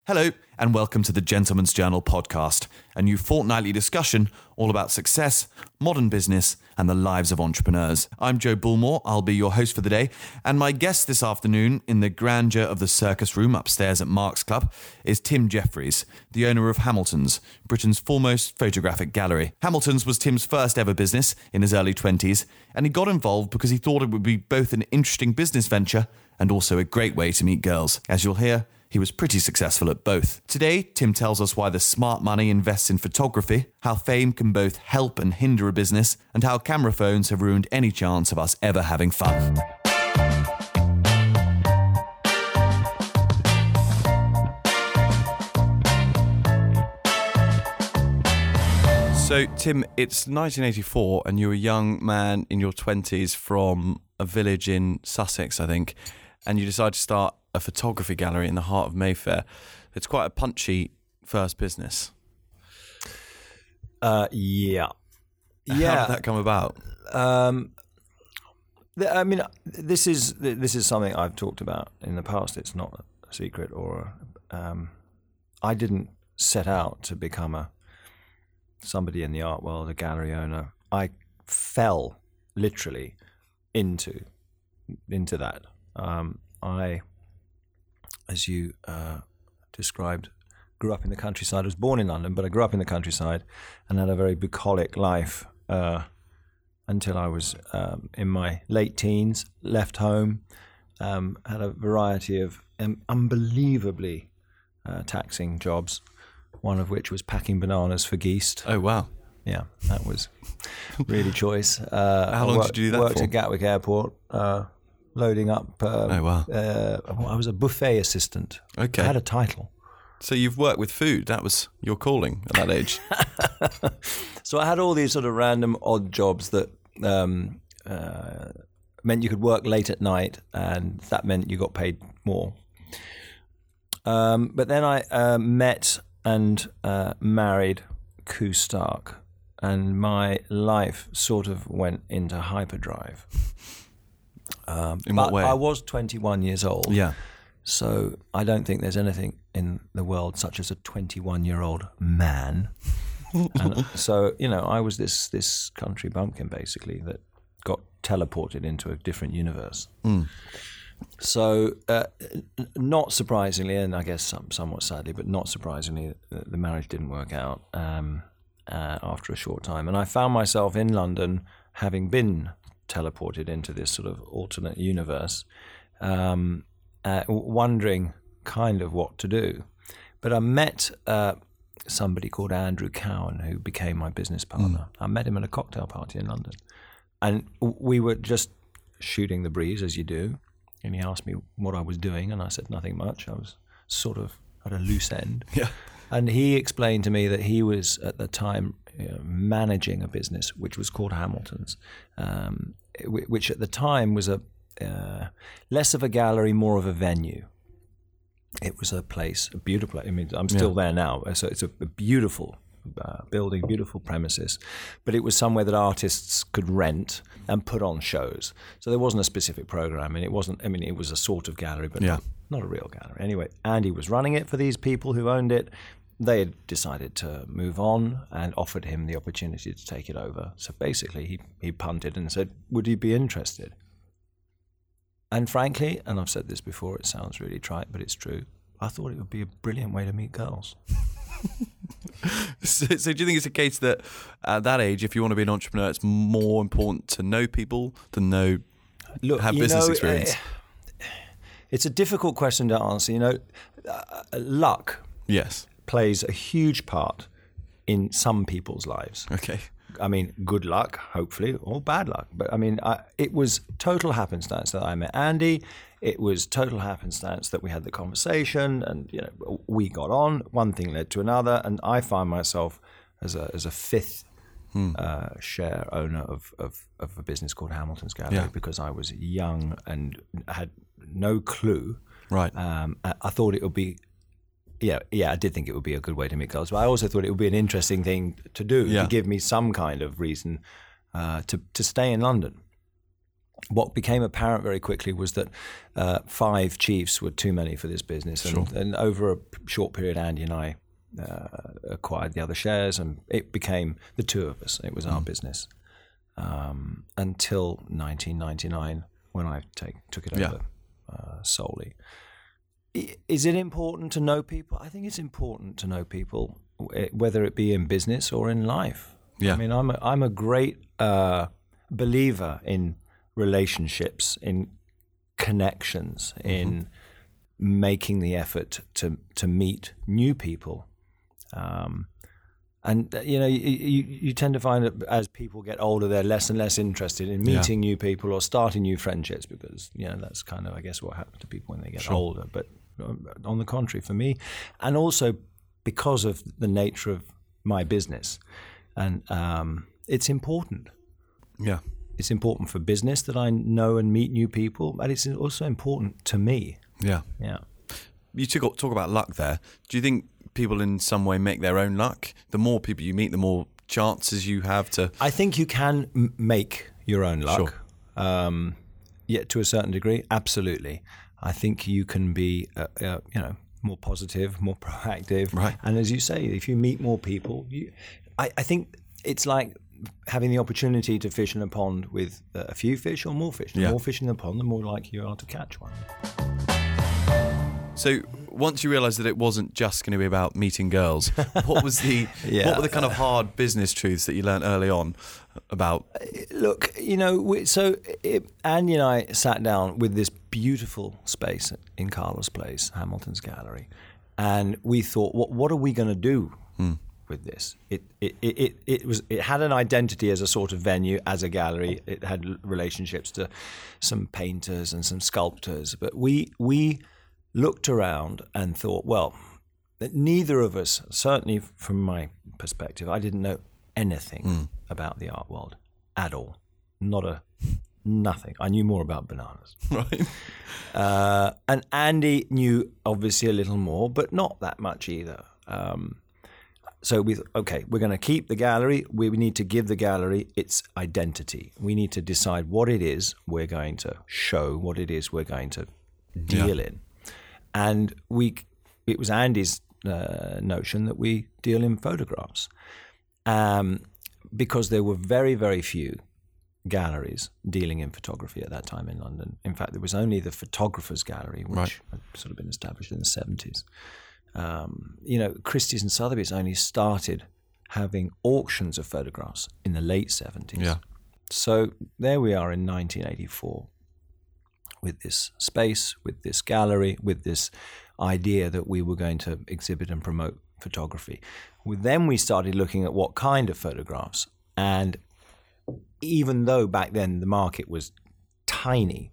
Hello, and welcome to the Gentleman's Journal podcast, a new fortnightly discussion all about success, modern business, and the lives of entrepreneurs. I'm Joe Bullmore, I'll be your host for the day, and my guest this afternoon in the grandeur of the circus room upstairs at Mark's Club is Tim Jeffries, the owner of Hamilton's, Britain's foremost photographic gallery. Hamilton's was Tim's first ever business in his early 20s, and he got involved because he thought it would be both an interesting business venture and also a great way to meet girls. As you'll hear, he was pretty successful at both. Today, Tim tells us why the smart money invests in photography, how fame can both help and hinder a business, and how camera phones have ruined any chance of us ever having fun. So, Tim, it's 1984 and you're a young man in your 20s from a village in Sussex, I think, and you decide to start a photography gallery in the heart of Mayfair. It's quite a punchy first business. Yeah. How did that come about? This is something I've talked about in the past. It's not a secret, or I didn't set out to become somebody in the art world, a gallery owner. I fell literally into that. I, as you described, grew up in the countryside. I was born in London, but I grew up in the countryside and had a very bucolic life until I was in my late teens, left home, had a variety of unbelievably taxing jobs, one of which was packing bananas for Geest. Oh, wow. Yeah, that was really choice. How long did you do that worked for? at Gatwick Airport, loading up. Oh, wow. I was a buffet assistant. Okay. I had a title. So you've worked with food. That was your calling at that age. So I had all these sort of random odd jobs that meant you could work late at night, and that meant you got paid more. But then I met and married Koo Stark, and my life sort of went into hyperdrive. In what way? I was 21 years old. Yeah. So I don't think there's anything in the world such as a 21-year-old man. And so, I was this country bumpkin, basically, that got teleported into a different universe. Mm. So, not surprisingly, and I guess somewhat sadly, but not surprisingly, the marriage didn't work out after a short time. And I found myself in London, having been teleported into this sort of alternate universe, wondering kind of what to do. But I met somebody called Andrew Cowan, who became my business partner. I met him at a cocktail party in London. And we were just shooting the breeze, as you do. And he asked me what I was doing, and I said nothing much. I was sort of at a loose end. Yeah. And he explained to me that he was, at the time, managing a business which was called Hamilton's, which at the time was less of a gallery, more of a venue. It was a place, a beautiful place. I mean, I'm still there now. So it's a beautiful building, beautiful premises, but it was somewhere that artists could rent and put on shows. So there wasn't a specific program, and it wasn't. I mean, it was a sort of gallery, but not a real gallery. Anyway, Andy was running it for these people who owned it. They had decided to move on and offered him the opportunity to take it over. So basically, he punted and said, "Would you be interested?" And frankly, and I've said this before, it sounds really trite, but it's true. I thought it would be a brilliant way to meet girls. So do you think it's a case that at that age, if you want to be an entrepreneur, it's more important to know people than have business experience? It's a difficult question to answer. Luck plays a huge part in some people's lives. Okay. I mean, good luck, hopefully, or bad luck. But I mean, it was total happenstance that I met Andy. It was total happenstance that we had the conversation, and we got on. One thing led to another, and I found myself as a fifth share owner of a business called Hamilton's Gallery because I was young and had no clue. Right. I thought it would be. I did think it would be a good way to meet girls, but I also thought it would be an interesting thing to do to give me some kind of reason to stay in London. what became apparent very quickly was that 5 chiefs were too many for this business. And over a short period, Andy and I acquired the other shares, and it became the 2 of us. It was our business until 1999 when I took it over solely. Is it important to know people? I think it's important to know people, whether it be in business or in life. Yeah. I mean, I'm a great believer in relationships, in connections, in making the effort to meet new people. And you tend to find that as people get older, they're less and less interested in meeting new people or starting new friendships, because that's kind of, I guess, what happens to people when they get older. But on the contrary, for me, and also because of the nature of my business, and it's important. Yeah. It's important for business that I know and meet new people, but it's also important to me. Yeah. Yeah. You talk about luck there. Do you think people in some way make their own luck? The more people you meet, the more chances you have to... I think you can make your own luck. Sure. Yet to a certain degree, absolutely. I think you can be, more positive, more proactive. Right. And as you say, if you meet more people, I think it's like having the opportunity to fish in a pond with a few fish or more fish. The more fish in the pond, the more likely you are to catch one. So once you realised that it wasn't just going to be about meeting girls, what was the what were the kind of hard business truths that you learned early on about? Look, Andy and I sat down with this beautiful space in Carlos Place, Hamilton's Gallery, and we thought, what are we going to do with this? It had an identity as a sort of venue, as a gallery. It had relationships to some painters and some sculptors, but we looked around and thought, well, that neither of us, certainly from my perspective, I didn't know anything about the art world at all. Nothing. I knew more about bananas. Right. And Andy knew obviously a little more, but not that much either. So we thought, okay, we're going to keep the gallery. We need to give the gallery its identity. We need to decide what it is we're going to show, what it is we're going to deal in. And it was Andy's notion that we deal in photographs, because there were very, very few galleries dealing in photography at that time in London. In fact, there was only the Photographers Gallery, which had sort of been established in the 70s. Christie's and Sotheby's only started having auctions of photographs in the late 70s. Yeah. So there we are in 1984. With this space, with this gallery, with this idea that we were going to exhibit and promote photography. Then we started looking at what kind of photographs. And even though back then the market was tiny,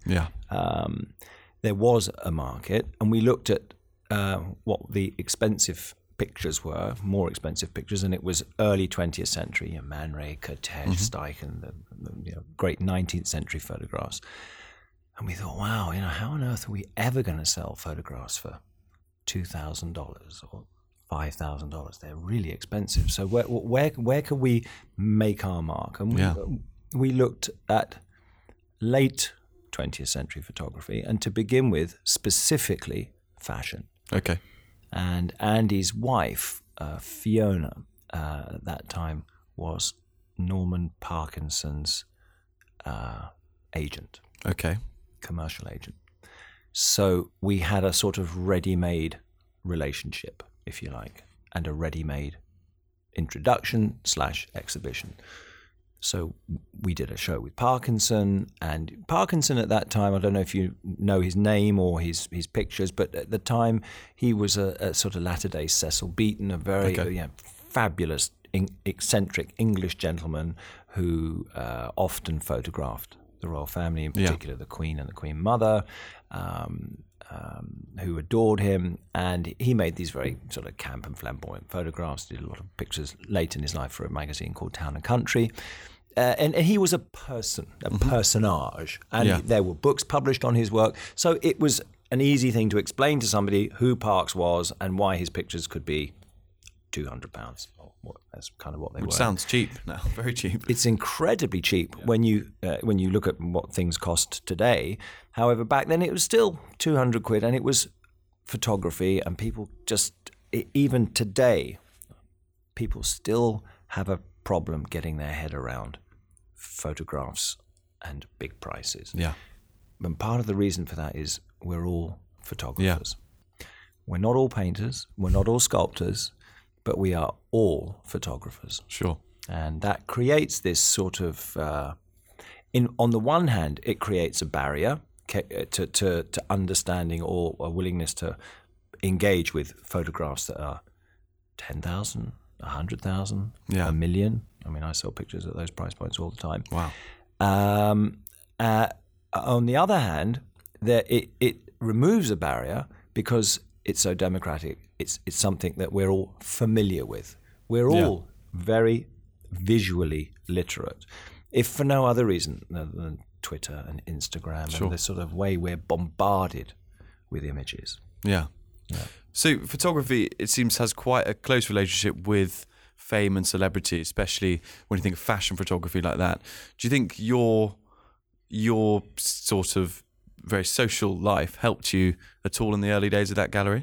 there was a market. And we looked at what the expensive pictures were, more expensive pictures, and it was early 20th century, Man Ray, Kertész, Steichen, the great 19th century photographs. And we thought, wow, how on earth are we ever going to sell photographs for $2,000 or $5,000? They're really expensive. So where can we make our mark? And we looked at late 20th century photography, and to begin with, specifically fashion. Okay. And Andy's wife, Fiona, at that time was Norman Parkinson's agent. Okay. Commercial agent. So we had a sort of ready-made relationship, if you like, and a ready-made introduction/exhibition. So we did a show with Parkinson, and Parkinson at that time, I don't know if you know his name or his pictures, but at the time he was a sort of latter-day Cecil Beaton, a very fabulous, eccentric English gentleman who often photographed the royal family, in particular the Queen and the Queen Mother, who adored him. And he made these very sort of camp and flamboyant photographs, did a lot of pictures late in his life for a magazine called Town and Country. And he was a personage. And there were books published on his work. So it was an easy thing to explain to somebody who Parks was and why his pictures could be £200 or That's kind of what they were. Which sounds cheap now, very cheap. It's incredibly cheap when you look at what things cost today. However, back then it was still 200 quid, and it was photography, and people just, even today, people still have a problem getting their head around photographs and big prices. Yeah. And part of the reason for that is we're all photographers. Yeah. We're not all painters, we're not all sculptors, but we are all photographers. Sure. And that creates this sort of, on the one hand, it creates a barrier to understanding or a willingness to engage with photographs that are 10,000, 100,000, a million. I mean, I sell pictures at those price points all the time. Wow. On the other hand, it removes a barrier because it's so democratic. It's something that we're all familiar with. We're all very visually literate, if for no other reason than Twitter and Instagram and the sort of way we're bombarded with images. Yeah. So photography, it seems, has quite a close relationship with fame and celebrity, especially when you think of fashion photography like that. Do you think your sort of very social life helped you at all in the early days of that gallery?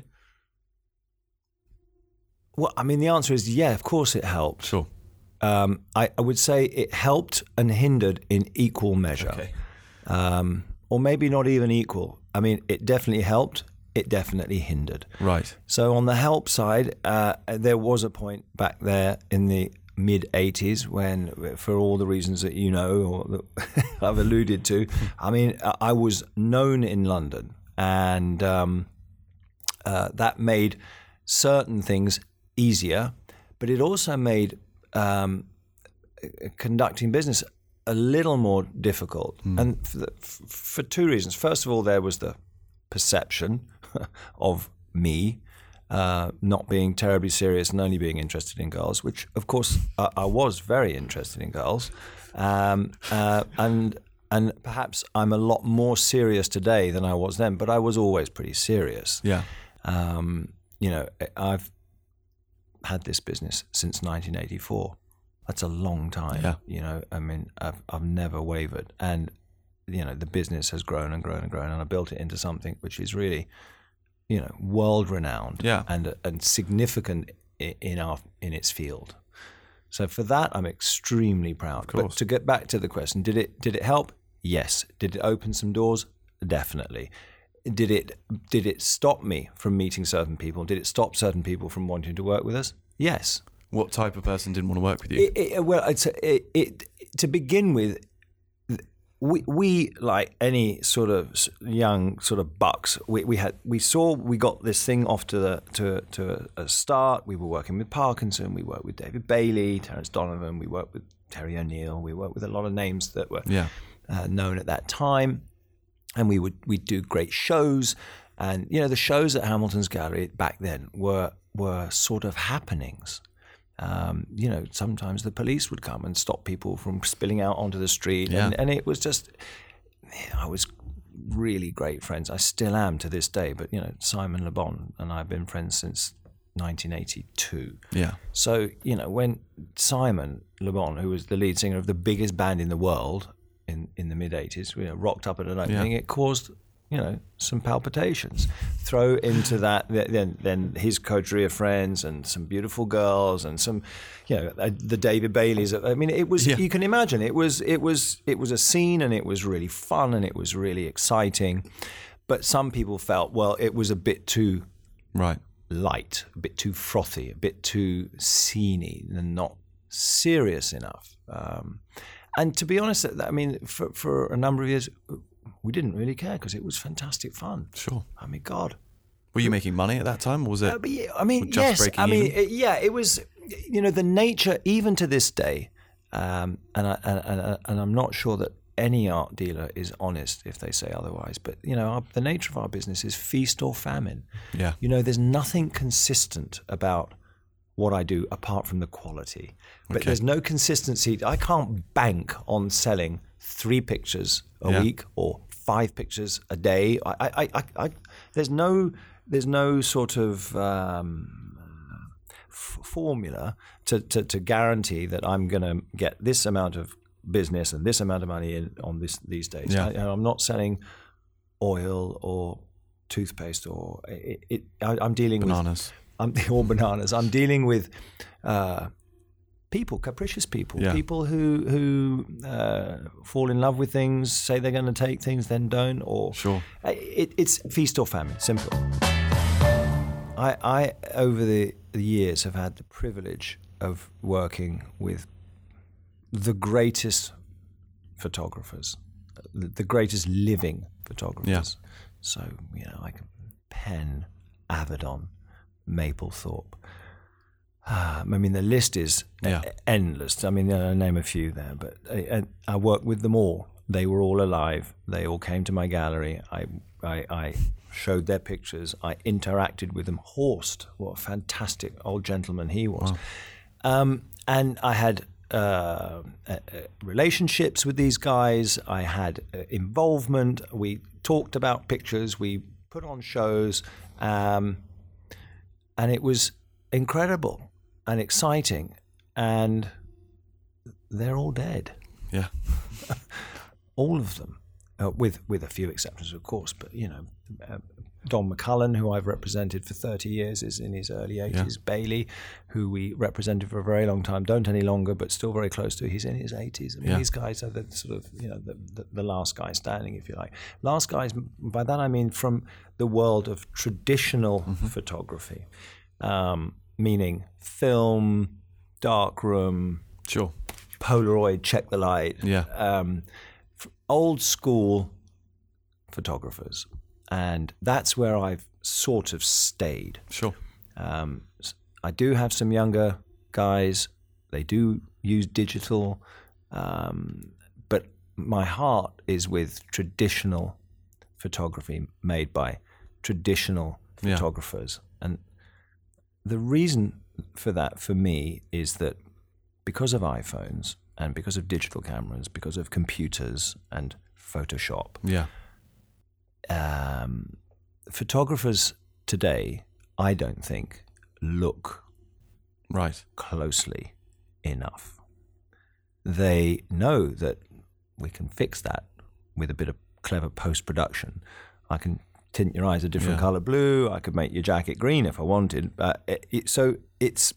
Well, I mean, the answer is yeah, of course it helped. Sure. I would say it helped and hindered in equal measure. Okay. Or maybe not even equal. I mean, it definitely helped. It definitely hindered. Right. So on the help side, there was a point back there in the mid-'80s when, for all the reasons that you know or that I've alluded to, I mean, I was known in London, and that made certain things easier, but it also made conducting business a little more difficult. And for two reasons. First of all, there was the perception of me not being terribly serious and only being interested in girls, which of course I was very interested in girls, and perhaps I'm a lot more serious today than I was then, but I was always pretty serious. Yeah. You know, I've had this business since 1984. That's a long time. Yeah. You know, I mean, I've never wavered, and you know, the business has grown and grown and grown, and I built it into something which is really, you know, world renowned and significant in its field. So for that, I'm extremely proud. But to get back to the question, did it help? Yes. Did it open some doors? Definitely. Did it stop me from meeting certain people? Did it stop certain people from wanting to work with us? Yes. What type of person didn't want to work with you? To begin with, we like any sort of young sort of bucks. We got this thing off to a start. We were working with Parkinson. We worked with David Bailey, Terence Donovan. We worked with Terry O'Neill. We worked with a lot of names that were known at that time, and we'd do great shows. And you know, the shows at Hamilton's Gallery back then were sort of happenings. You know, sometimes the police would come and stop people from spilling out onto the street. Yeah. And it was just, I was really great friends. I still am to this day. But, you know, Simon Le Bon and I have been friends since 1982. Yeah. So, you know, when Simon Le Bon, who was the lead singer of the biggest band in the world in the mid-'80s, you know, rocked up at an opening, it caused, you know, some palpitations. Throw into that then his coterie of friends and some beautiful girls and some, you know, the David Baileys. I mean, it was you can imagine it was a scene, and it was really fun, and it was really exciting. But some people felt, well, it was a bit too light, a bit too frothy, a bit too sceney, and not serious enough. And to be honest, I mean, for a number of years, we didn't really care because it was fantastic fun. Sure. I mean, God. Were you making money at that time, or was it? I mean, yes. I mean, it was. You know, the nature, even to this day, and I'm not sure that any art dealer is honest if they say otherwise. But you know, the nature of our business is feast or famine. Yeah. You know, there's nothing consistent about what I do apart from the quality. But there's no consistency. I can't bank on selling 3 pictures a week or 5 pictures a day. There's no sort of formula to guarantee that I'm going to get this amount of business and this amount of money in on these days. Yeah. I'm not selling oil or toothpaste or I'm dealing Bananas. or bananas. I'm dealing with people, capricious people, people who fall in love with things, say they're going to take things, then don't. Or Sure. It's feast or famine, simple. I over the years have had the privilege of working with the greatest photographers, the greatest living photographers. Yeah. So, like Penn, Avedon, Mapplethorpe. I mean, the list is endless. I mean, I'll name a few there, but I worked with them all. They were all alive. They all came to my gallery. I showed their pictures. I interacted with them. Horst, what a fantastic old gentleman he was. Wow. And I had relationships with these guys. I had involvement. We talked about pictures. We put on shows. And it was incredible and exciting. And they're all dead. Yeah. All of them. With a few exceptions, of course, but Don McCullen, who I've represented for 30 years, is in his early 80s. Yeah. Bailey, who we represented for a very long time, don't any longer, but still very close to. He's in his 80s. I mean, these guys are the sort of the last guy standing, if you like. Last guys. By that I mean from the world of traditional photography, meaning film, darkroom, sure, Polaroid, check the light. Yeah. Old school photographers, and that's where I've sort of stayed. Sure. I do have some younger guys. They do use digital, but my heart is with traditional photography made by traditional photographers. And the reason for that, for me, is that because of iPhones and because of digital cameras, because of computers and Photoshop, photographers today, I don't think, look closely enough. They know that we can fix that with a bit of clever post-production. I can tint your eyes a different color blue. I could make your jacket green if I wanted. So it's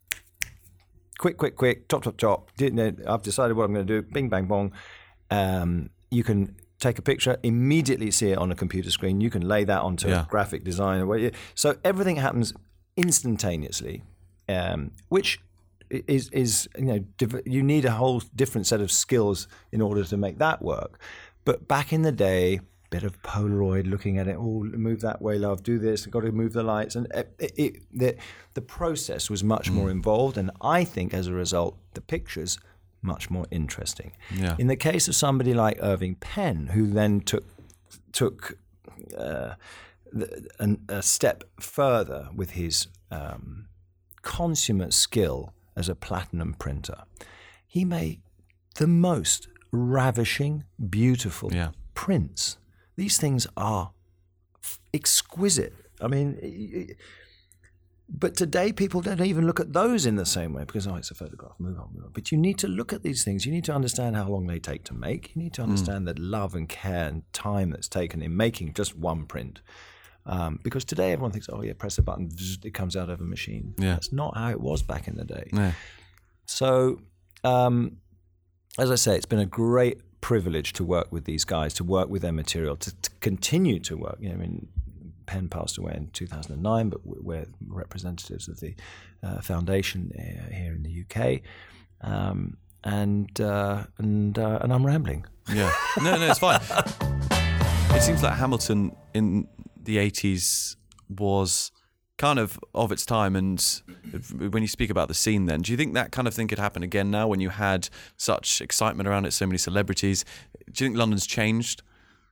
quick, chop. I've decided what I'm going to do. Bing, bang, bong. You can take a picture, immediately see it on a computer screen. You can lay that onto a graphic design. So everything happens instantaneously, which is you need a whole different set of skills in order to make that work. But back in the day, bit of Polaroid, looking at it, move that way, love, do this, got to move the lights. And the process was much more involved. And I think as a result, the pictures much more interesting. Yeah. In the case of somebody like Irving Penn, who then took a step further with his consummate skill as a platinum printer, he made the most ravishing, beautiful prints. These things are exquisite. I mean, but today people don't even look at those in the same way because, it's a photograph, move on. But you need to look at these things. You need to understand how long they take to make. You need to understand the love and care and time that's taken in making just one print. Because today everyone thinks, press a button, it comes out of a machine. Yeah. That's not how it was back in the day. Yeah. So, as I say, it's been a great privilege to work with these guys, to work with their material, to continue to work. Penn passed away in 2009, but we're representatives of the foundation here in the UK, and I'm rambling. Yeah, no, it's fine. It seems like Hamilton in the 80s was kind of its time, and when you speak about the scene then, do you think that kind of thing could happen again now when you had such excitement around it, so many celebrities? Do you think London's changed?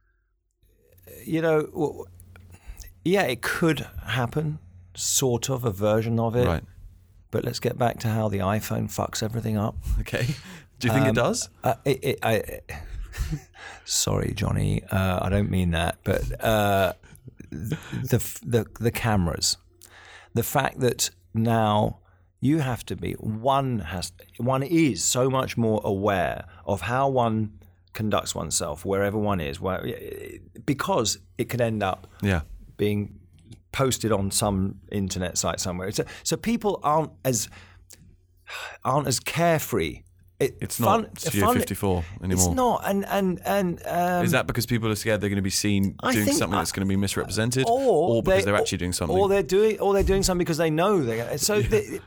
Yeah, it could happen, sort of a version of it. Right. But let's get back to how the iPhone fucks everything up. Okay. Do you think it does? Sorry, Johnny. I don't mean that. But the cameras, the fact that now you have to be, one is so much more aware of how one conducts oneself wherever one is, because it could end up being posted on some internet site somewhere. So people aren't as carefree. It's not Studio 54 anymore. It's not, and is that because people are scared they're going to be seen doing something that's going to be misrepresented, or because they're actually doing something, or they're doing something because they know they're so.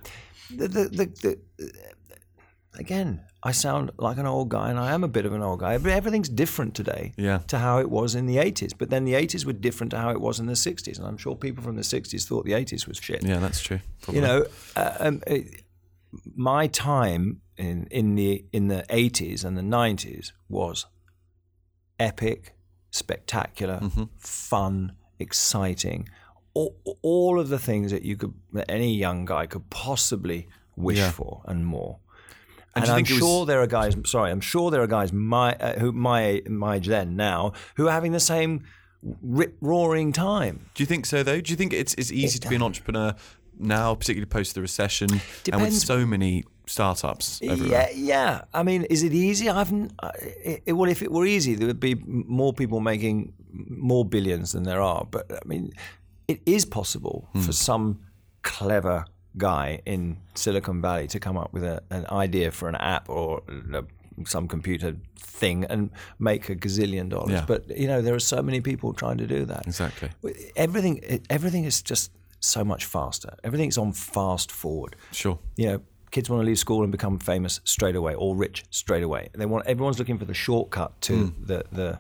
Again, I sound like an old guy, and I am a bit of an old guy. But everything's different today to how it was in the 80s. But then the 80s were different to how it was in the 60s, and I'm sure people from the 60s thought the 80s was shit. Yeah, that's true. Probably. You know, my time in the 80s and the 90s was epic, spectacular, fun, exciting. All of the things that any young guy could possibly wish for and more. And I'm sure there are guys. Sorry, I'm sure there are guys my age then now who are having the same rip-roaring time. Do you think so though? Do you think it's easy to be an entrepreneur now, particularly post the recession, and with so many startups everywhere? Yeah. I mean, is it easy? Well, if it were easy, there would be more people making more billions than there are. But I mean, it is possible for some clever guy in Silicon Valley to come up with an idea for an app or some computer thing and make $1 gazillion. Yeah. But there are so many people trying to do that. Exactly. Everything is just so much faster. Everything's on fast forward. Sure. Kids want to leave school and become famous straight away or rich straight away. Everyone's looking for the shortcut to the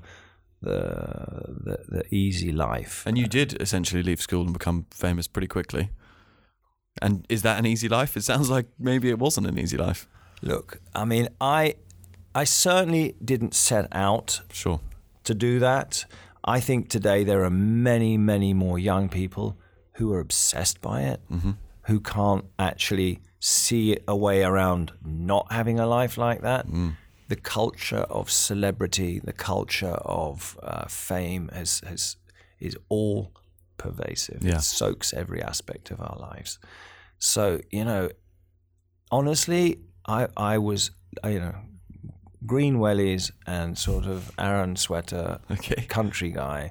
easy life. And you did essentially leave school and become famous pretty quickly. And is that an easy life? It sounds like maybe it wasn't an easy life. Look, I mean, I certainly didn't set out to do that. I think today there are many, many more young people who are obsessed by it, who can't actually see a way around not having a life like that. The culture of celebrity, the culture of fame is all pervasive. It soaks every aspect of our lives. So, honestly, I was, green wellies and sort of Aaron Sweater country guy.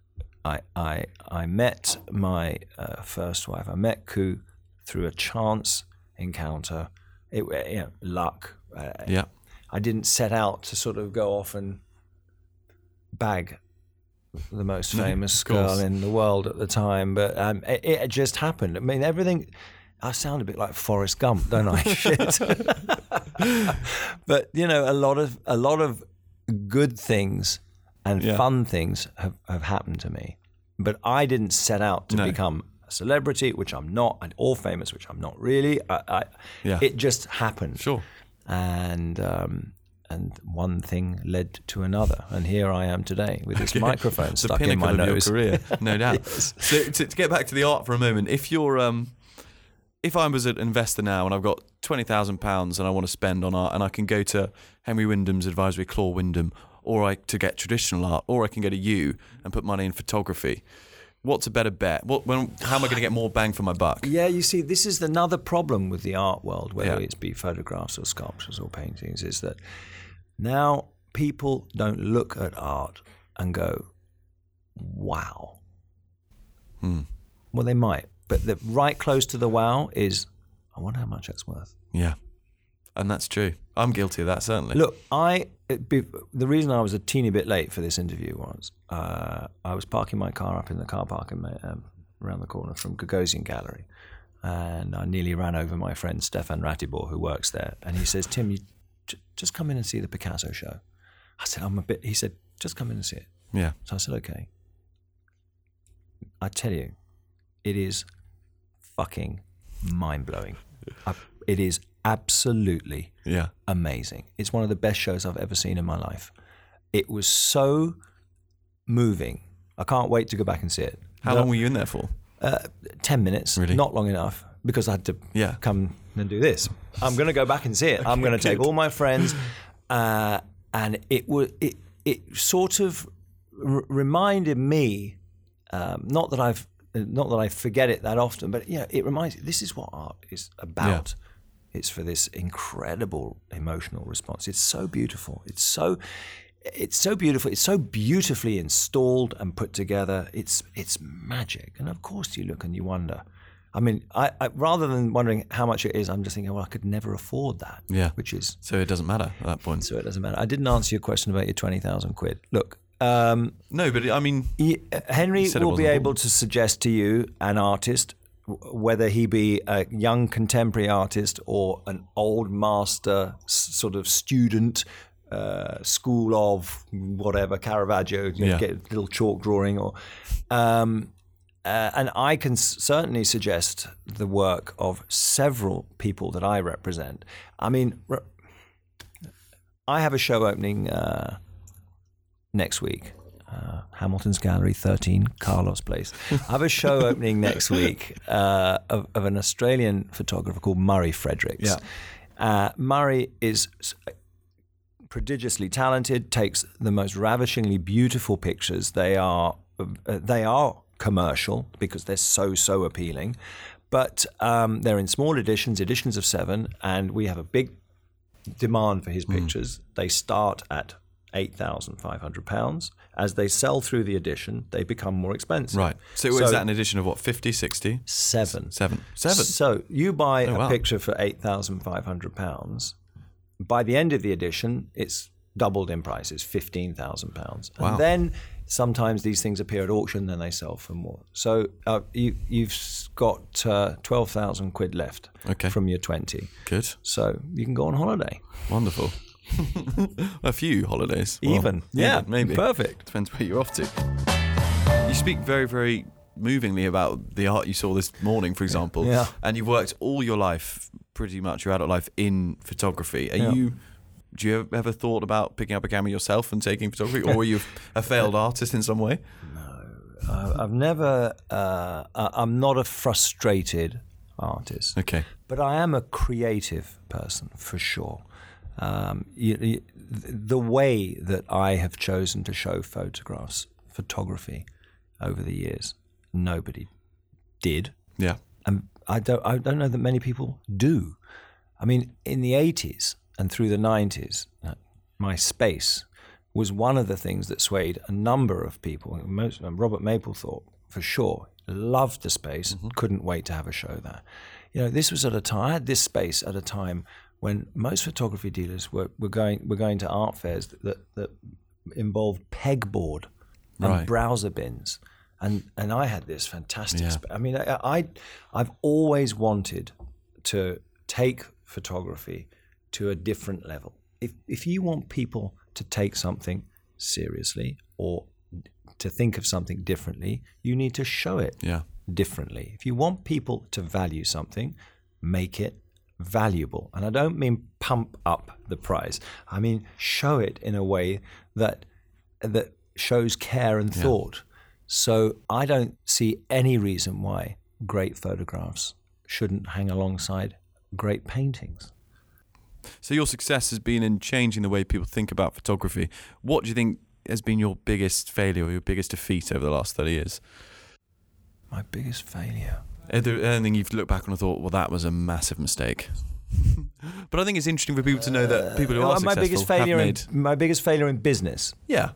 I met my first wife. I met Koo through a chance encounter. Luck. I didn't set out to sort of go off and bag the most famous girl in the world at the time, but it just happened. I mean, everything. I sound a bit like Forrest Gump, don't I? Shit. But a lot of good things and fun things have happened to me. But I didn't set out to become a celebrity, which I'm not, or famous, which I'm not really. It just happened. Sure. And one thing led to another, and here I am today with this microphone stuck in my nose. The pinnacle of your career, no doubt. Yes. So to get back to the art for a moment, if I was an investor now and I've got £20,000 and I want to spend on art, and I can go to Henry Wyndham's advisory, Claw Wyndham, or to get traditional art, or I can go to you and put money in photography. What's a better bet? How am I going to get more bang for my buck? Yeah, you see, this is another problem with the art world, whether it's be photographs or sculptures or paintings, is that now people don't look at art and go, wow. Well, they might, but the right close to the wow is, I wonder how much that's worth. Yeah, and that's true. I'm guilty of that, certainly. Look, the reason I was a teeny bit late for this interview was I was parking my car up in the car park around the corner from Gagosian Gallery, and I nearly ran over my friend Stefan Ratibor, who works there, and he says, Tim, you just come in and see the Picasso show. I said, he said, just come in and see it. Yeah. So I said, okay. I tell you, it is fucking mind-blowing. It is absolutely amazing. It's one of the best shows I've ever seen in my life. It was so moving. I can't wait to go back and see it. How long were you in there for? 10 minutes. Really? Not long enough, because I had to come and do this. I'm going to go back and see it. Okay, I'm going to take all my friends. And it sort of reminded me, not that I've not that I forget it that often, but it reminds me, this is what art is about. It's for this incredible emotional response. It's so beautiful. It's so beautiful. It's so beautifully installed and put together. It's magic. And of course you look and you wonder. I mean, I rather than wondering how much it is, I'm just thinking, well, I could never afford that. Yeah. So it doesn't matter at that point. So it doesn't matter. I didn't answer your question about your 20,000 quid. Look. No, but I mean, Henry will be able to suggest to you an artist, whether he be a young contemporary artist or an old master sort of student, school of whatever, Caravaggio, get a little chalk drawing, or and I can certainly suggest the work of several people that I represent. I mean, I have a show opening next week. Hamilton's Gallery, 13 Carlos Place. I have a show opening next week of an Australian photographer called Murray Fredericks. Yeah. Murray is prodigiously talented, takes the most ravishingly beautiful pictures. They are commercial because they're so appealing, but they're in small editions of 7, and we have a big demand for his pictures. They start at £8,500. As they sell through the edition, they become more expensive. Right. So is that an edition of what, 50, 60? 7. 7. So you buy a picture for £8,500. By the end of the edition, it's doubled in price. It's £15,000. Wow. And then sometimes these things appear at auction, then they sell for more. So you've got 12,000 quid left from your 20. Good. So you can go on holiday. Wonderful. A few holidays. Even. Yeah, maybe. Perfect. Depends where you're off to. You speak very, very movingly about the art you saw this morning, for example. Yeah. And you've worked all your life, pretty much your adult life, in photography. Do you ever thought about picking up a camera yourself and taking photography? Or were you a failed artist in some way? No. I've never... I'm not a frustrated artist. Okay. But I am a creative person, for sure. The way that I have chosen to show photography over the years, nobody did. Yeah. And I don't know that many people do. I mean, in the 80s and through the 90s, my space was one of the things that swayed a number of people. Robert Mapplethorpe, for sure, loved the space, couldn't wait to have a show there. This was at a time, I had this space at a time when most photography dealers were going to art fairs that involved pegboard and browser bins, and I had this fantastic. I mean, I've always wanted to take photography to a different level. If you want people to take something seriously or to think of something differently, you need to show it differently. If you want people to value something, make it valuable. And I don't mean pump up the price. I mean show it in a way that shows care and thought. So I don't see any reason why great photographs shouldn't hang alongside great paintings. So your success has been in changing the way people think about photography. What do you think has been your biggest failure or your biggest defeat over the last 30 years? My biggest failure? Is there anything you've looked back on and thought, well, that was a massive mistake? But I think it's interesting for people to know that people who are successful my biggest failure in business. Yeah.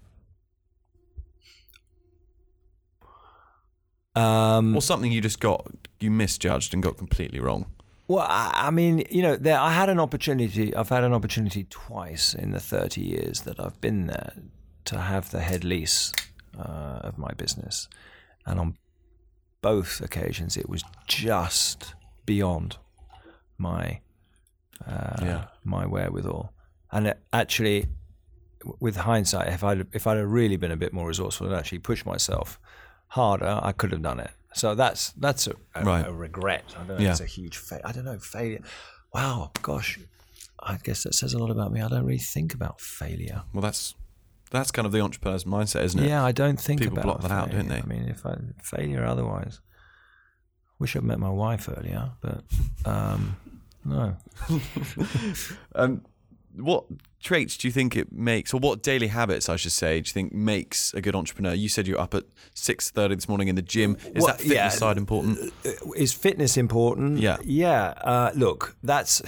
Or something you misjudged and got completely wrong. Well, I mean, I've had an opportunity twice in the 30 years that I've been there to have the head lease of my business. And on both occasions, it was just beyond my wherewithal. And actually, with hindsight, if I'd have really been a bit more resourceful and actually pushed myself harder, I could have done it. So that's a regret. I don't know. It's a huge failure. Wow, gosh, I guess that says a lot about me. I don't really think about failure. Well, that's kind of the entrepreneur's mindset, isn't it? Yeah, I don't think people about block that out, don't they? I mean, failure otherwise. Wish I'd met my wife earlier, but no. what traits do you think it makes, or what daily habits, I should say, do you think makes a good entrepreneur? You said you're up at 6:30 this morning in the gym. Is that fitness side important? Is fitness important? Yeah. Yeah. Look, that's...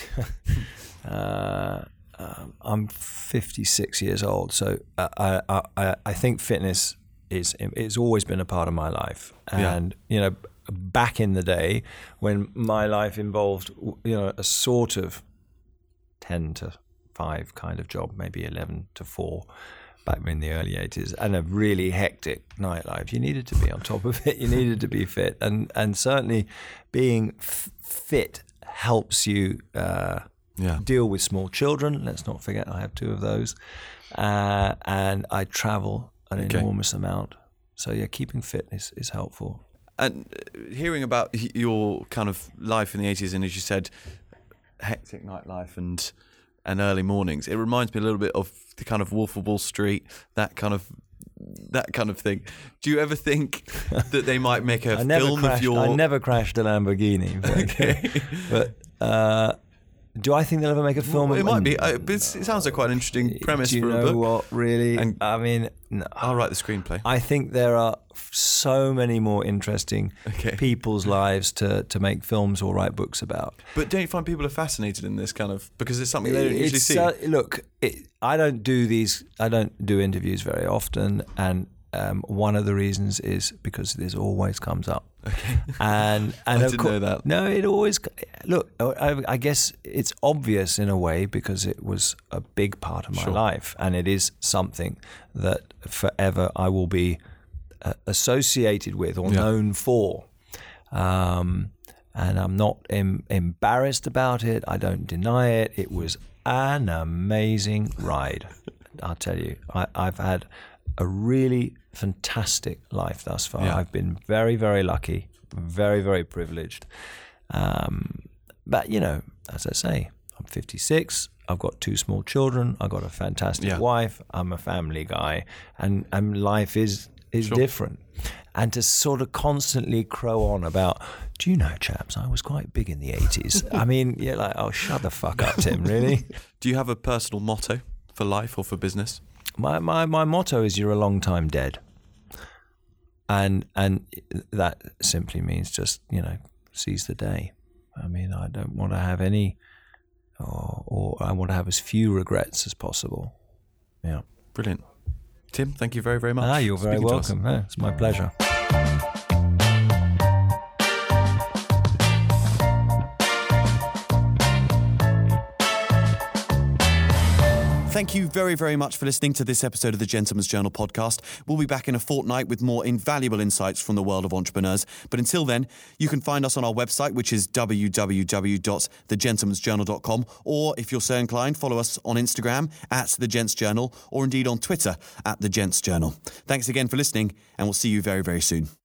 I'm 56 years old, so I think fitness it's always been a part of my life. And, back in the day when my life involved, a sort of 10 to 5 kind of job, maybe 11 to 4 back in the early 80s, and a really hectic nightlife, you needed to be on top of it. You needed to be fit. And certainly being fit helps you deal with small children. Let's not forget I have 2 of those. And I travel an enormous amount. So keeping fit is helpful. And hearing about your kind of life in the 80s, and as you said, hectic nightlife and early mornings, it reminds me a little bit of the kind of Wolf of Wall Street, that kind of thing. Do you ever think that they might make a film of your... I never crashed a Lamborghini. But do I think they'll ever make a film? Well, it might be. It sounds like quite an interesting premise for a book. Do you know what, really? No. I'll write the screenplay. I think there are so many more interesting people's lives to make films or write books about. But don't you find people are fascinated in this kind of... Because it's something they don't usually see? Look, I don't do interviews very often, and one of the reasons is because this always comes up. Okay. And I didn't know that. No, it always... Look, I guess it's obvious in a way because it was a big part of my life, and it is something that forever I will be associated with or known for. And I'm not embarrassed about it. I don't deny it. It was an amazing ride. I'll tell you. I've had a really fantastic life thus far. Yeah. I've been very, very lucky, very, very privileged. But, as I say, I'm 56. I've got 2 small children. I've got a fantastic wife. I'm a family guy. And life is different. And to sort of constantly crow on about, do you know, chaps, I was quite big in the 80s. I mean, you're like, oh, shut the fuck up, Tim, really? Do you have a personal motto for life or for business? My motto is you're a long time dead. And that simply means just, seize the day. I mean, I don't want to have any, or I want to have as few regrets as possible. Yeah. Brilliant. Tim, thank you very, very much. You're very welcome. Yeah, it's my pleasure. Thank you very, very much for listening to this episode of the Gentleman's Journal podcast. We'll be back in a fortnight with more invaluable insights from the world of entrepreneurs. But until then, you can find us on our website, which is www.thegentleman'sjournal.com. Or if you're so inclined, follow us on Instagram @thegents journal, or indeed on Twitter @thegents journal. Thanks again for listening, and we'll see you very, very soon.